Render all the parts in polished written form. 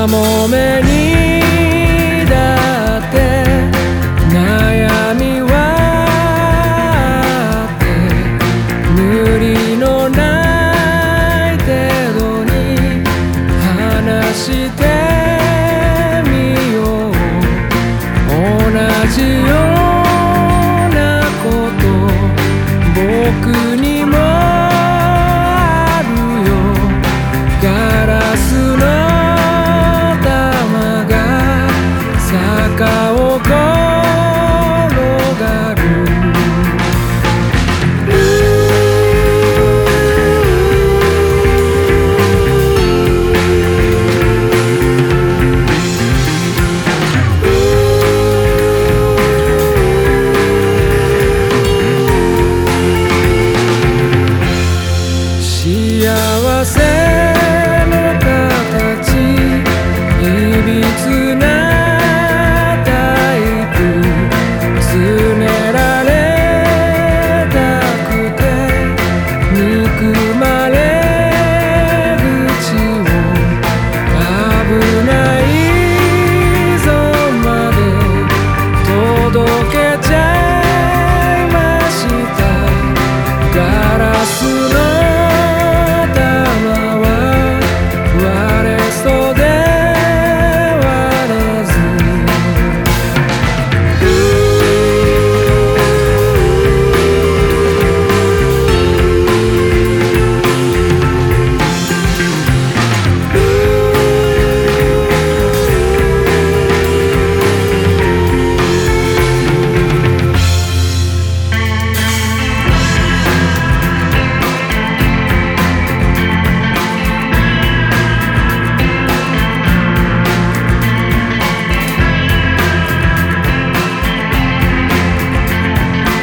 もめにだって悩みはあって無理のない程度に話してみよう。同じようなこと僕にもあるよ。ガラスの玉が坂を転がる。幸せの形いびつなタイプ詰められたくて憎まれ口を危ないぞまで届けちゃいました。ガラスの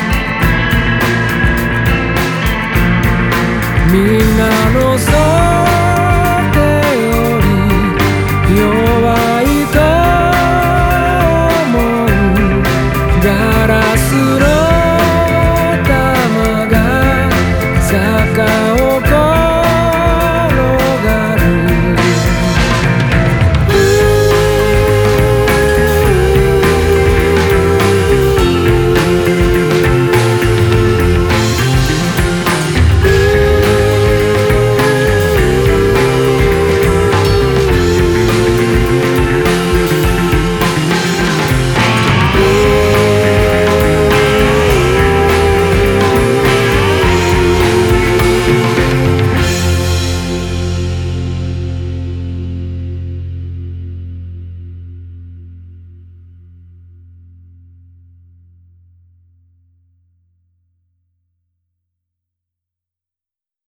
みんなの